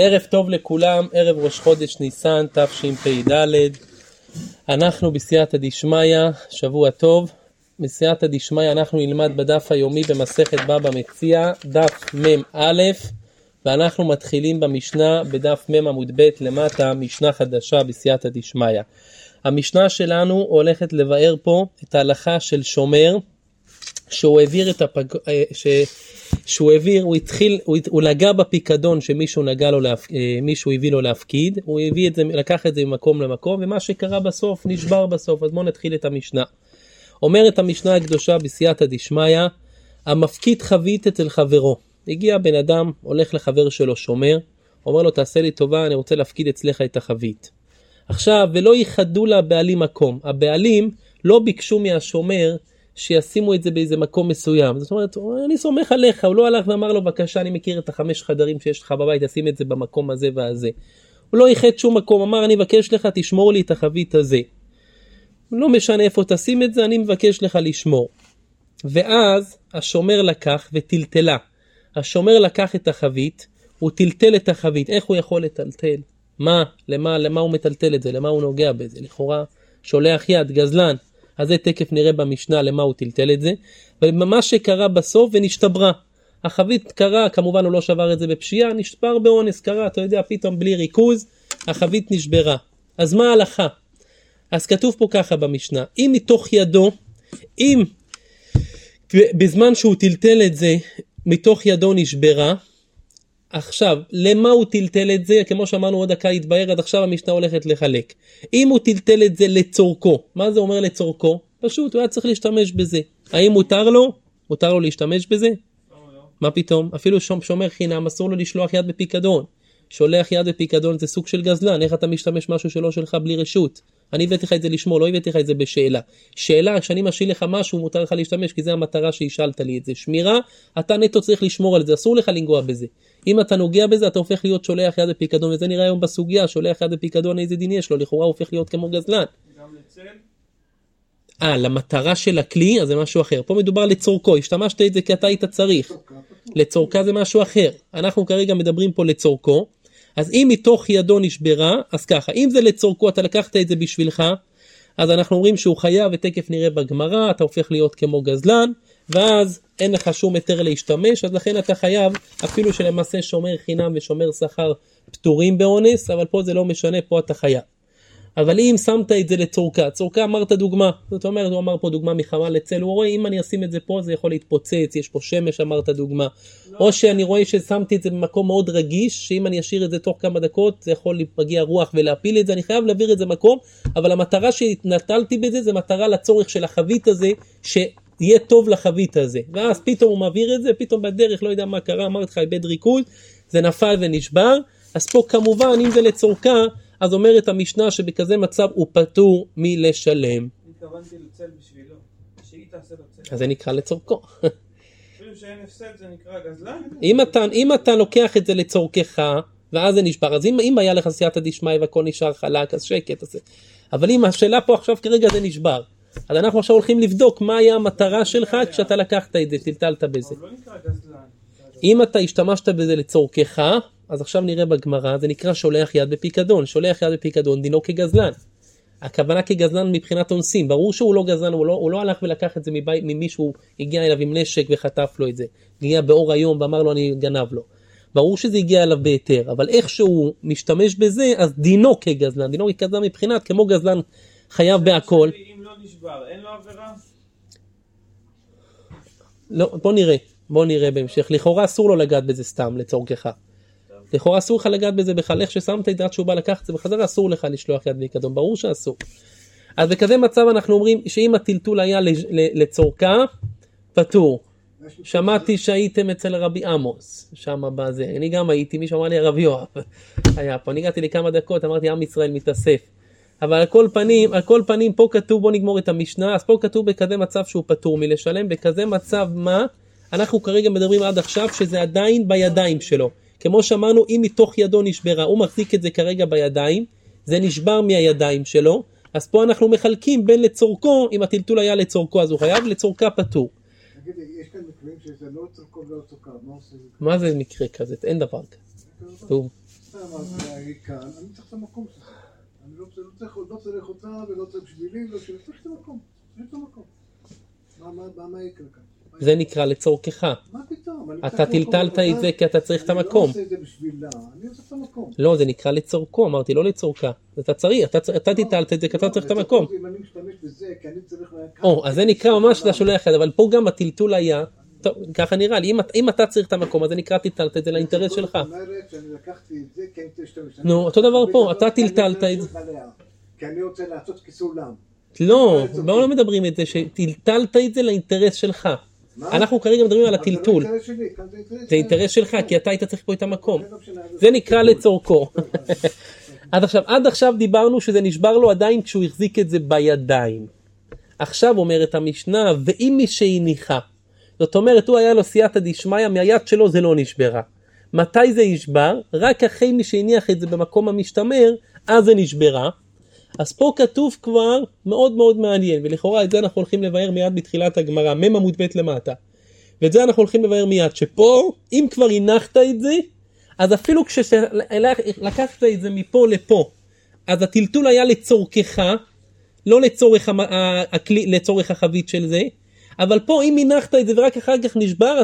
ערב טוב לכולם, ערב ראש חודש ניסן, תשפ"ד. אנחנו בסייעתא דשמיא, שבוע טוב. בסייעתא דשמיא אנחנו נלמד בדף היומי במסכת בבא מציעא, דף מ"א, ואנחנו מתחילים במשנה בדף מ' עמוד ב' למטה, משנה חדשה בסייעתא דשמיא. המשנה שלנו הולכת לבאר פה את ההלכה של שומר, שהוא העביר את הוא נגע בפיקדון שמישהו מישהו הביא לו להפקיד, הוא לקח את זה ממקום למקום, ומה שקרה בסוף נשבר בסוף. אז בואו נתחיל את המשנה. אומרת המשנה הקדושה בסייעתא דשמיא, המפקיד חבית אצל חברו. הגיע בן אדם, הולך לחבר שלו שומר, אומר לו תעשה לי טובה, אני רוצה להפקיד אצלך את החבית. עכשיו, ולא ייחדו לבעלים מקום. הבעלים לא ביקשו מהשומר שישימו את זה באיזה מקום מסוים. זאת אומרת, אני סומך עליך, הוא לא הלך ואמר לו, בבקשה, אני מכיר את 5 חדרים שיש לך בבית, תשים את זה במקום הזה והזה. הוא לא ייחד שום מקום, אמר, אני מבקש לך, תשמור לי את החבית הזה. לא משנה איפה תשים את זה, אני מבקש לך לשמור. ואז השומר לקח וטלטלה. השומר לקח את החבית, הוא טלטל את החבית. איך הוא יכול לטלטל? למה הוא מטלטל את זה? למה הוא נוגע בזה? לכאורה שולח יד, גזלן. אז זה תקף נראה במשנה למה הוא טלטל את זה. ומה שקרה בסוף ונשתברה. החבית קרה, כמובן הוא לא שבר את זה בפשיעה, נשבר באונס, קרה, אתה יודע, פתאום בלי ריכוז, החבית נשברה. אז מה ההלכה? אז כתוב פה ככה במשנה, אם מתוך ידו, אם בזמן שהוא טלטל את זה, מתוך ידו נשברה, עכשיו, למה הוא טלטל את זה? כמו שאמרנו עוד דקה יתבהר, עד עכשיו המשנה הולכת לחלק. אם הוא טלטל את זה לצורכו, מה זה אומר לצורכו? פשוט, הוא היה צריך להשתמש בזה. האם מותר לו? מותר לו להשתמש בזה? לא. מה פתאום? אפילו שומר חינם, אסור לו לשלוח יד בפיקדון. שולח יד בפיקדון זה סוג של גזלן, איך אתה משתמש משהו שלא שלך בלי רשות? אני הבאתי לך את זה לשמור, לא הבאתי לך את זה בשאלה. שאלה, כשאני משאיל לך משהו, מותר לך להשתמש, כי זה המטרה שהשאלת לי את זה. שמירה, אתה נטו צריך לשמור על זה, אסור לך לנגוע בזה. אם אתה נוגע בזה, אתה הופך להיות שולח יד בפיקדון, וזה נראה היום בסוגיה, שולח יד בפיקדון, איזה דין יש לו, לכאורה הוא הופך להיות כמו גזלן. גם לצל? למטרה של הכלי, אז זה משהו אחר. פה מדובר לצורכו, השתמשת את זה כי אתה היית צריך. לצורכה זה משהו אחר. אנחנו כרגע מדברים פה לצורכו. אז אם מתוך ידו נשברה, אז ככה, אם זה לצורכו, אתה לקחת את זה בשבילך, אז אנחנו אומרים שהוא חייב, ותקף נראה בגמרא, אתה הופך להיות כמו גזלן, ואז אין לך שום היתר להשתמש, אז לכן אתה חייב, אפילו שלמעשה שומר חינם ושומר שכר פטורים באונס, אבל פה זה לא משנה, פה אתה חייב. אבל אם שמת את זה לצורכה, צורכה אמרת דוגמה, זאת אומרת, הוא אמר פה דוגמה מחמה לצל, הוא רואה, אם אני אשים את זה פה, זה יכול להתפוצץ, יש פה שמש, אמרת דוגמה. או שאני רואה ששמתי את זה במקום מאוד רגיש, שאם אני אשאיר את זה תוך כמה דקות, זה יכול להגיע רוח ולהפיל את זה, אני חייב להעביר את זה מקום, אבל המטרה שנטלתי בזה, זה מטרה לצורך של החבית הזה, שיהיה טוב לחבית הזה. ואז פתאום הוא מעביר את זה, פתאום בדרך, לא יודע מה קרה, אמרת לך, איבד ריכוז, זה נפל ונשבר. אז פה כמובן, אם זה לצורכה, אז אומרת המשנה שבכזה מצב הוא פטור מלשלם. התכוונתי לצל בשבילו, שהיא תעשה לו צל. אז זה נקרא לצורכו. אפילו שאין הפסד זה נקרא גזלן? אם אתה לוקח את זה לצורכך, ואז זה נשבר, אז אם היה לך סייעתא דשמיא והכל נשאר חלק, אז שקט. אבל אם השאלה פה עכשיו כרגע זה נשבר, אז אנחנו עכשיו הולכים לבדוק מה היה המטרה שלך כשאתה לקחת את זה, טלטלת בזה. אבל לא נקרא גזלן. אם אתה השתמשת בזה לצורכך, אז עכשיו נראה בגמרא, זה נקרא שולח יד בפיקדון. שולח יד בפיקדון דינו כגזלן. הכוונה כגזלן מבחינת אונסים. ברור שהוא לא גזלן, הוא לא הלך ולקח את זה ממישהו, הגיע אליו עם נשק וחטף לו את זה. הגיע באור היום ואמר לו אני גנב לו. ברור שזה הגיע אליו בהיתר, אבל איך שהוא משתמש בזה, אז דינו כגזלן. דינו כגזלן מבחינת, כמו גזלן חייב בהכל. אם לא נשבר, אין לו עבירה? לא, בוא נראה בהמשך. לכאורה אסור לו לגעת בזה סתם לצורכך. לכאורה אסור לך לגעת בזה בכלל, איך ששמת את זה עד שהוא בא לקחת את זה בחזרה, אסור לך לשלוח יד בפיקדון, ברור שאסור. אז בכזה מצב אנחנו אומרים שאם הטלטול היה לצורכה, פטור. שמעתי שהייתם אצל רבי עמוס, שם בזה, אני גם הייתי, מי שאמר לי הרבי יואב, היה פה, אני הגעתי לכמה דקות, אמרתי עם ישראל מתאסף. אבל על כל פנים פה כתוב, בוא נגמור את המשנה, אז פה כתוב בכזה מצב שהוא פטור מלשלם, בכזה מצב מה? אנחנו כרגע מדברים עד עכשיו שזה עדיין בידיים שלו. כמו שאמרנו, אם מתוך ידו נשברה, הוא מחזיק את זה כרגע בידיים, זה נשבר מהידיים שלו, אז פה אנחנו מחלקים בין לצורכו, אם הטלטול היה לצורכו, אז הוא חייב, לצורכה פטור. תגיד, יש כאן מקרים שזה לא צורכו ולא צורכו, מה עושים? מה זה מקרה כזה? אין דבר כזה. שאמרתי כאן, אני צריך את המקום שלך. אני לא צריך אותה ולא צריך בשבילי, לא צריך את המקום. צריך את המקום. מה יקרה כאן? זה נקרא לצורכך. מה פתאום? אתה טלטלת את זה כי אתה צריך את המקום. אני לא עושה את זה בשבילה, אני עושה את המקום. לא, זה נקרא לצורכו, אמרתי, לא לצורכה. אתה צריך, אתה טלטלת את זה כי אתה צריך את המקום. אם אני משתמש בזה, כי אני צריך... אז זה נקרא ממש שאתה שולח את זה, אבל פה גם הטלטול היה, טוב, ככה נראה לי, אם אתה צריך את המקום, אז זה נקרא טלטלת את זה לאינטרס שלך. זאת אומרת שאני לקחתי את זה, כי אני צריך להשתמש. נו, אותו דבר פה, אתה טלטלת את זה. כי אני רוצה לעשות כסולם. לא, בואו לא מדברים את זה, שטלטלת את זה לאינטרס שלך. אנחנו כרגע מדברים על הטלטול. זה אינטרס שלך, כי אתה היית צריך פה את המקום. זה נקרא לצורכו. עד עכשיו דיברנו שזה נשבר לו עדיין כשהוא החזיק את זה בידיים. עכשיו אומרת המשנה, ואם מי שהניחה. זאת אומרת, הוא היה לו סייעתא דשמיא, מהיד שלו זה לא נשברה. מתי זה נשבר? רק אחרי מי שהניח את זה במקום המשתמר, אז זה נשברה. אז פה כתוב כבר מאוד מאוד מעניין, ולכאורה את זה אנחנו הולכים לבאר מיד בתחילת הגמרא, מ' עמוד ב' למטה. ואת זה אנחנו הולכים לבאר מיד, שפה, אם כבר הנחת את זה, אז אפילו כשלקחת את זה מפה לפה, אז הטלטול היה לצורכך, לא לצורך החבית של זה, אבל פה אם הנחת את זה ורק אחר כך נשבר,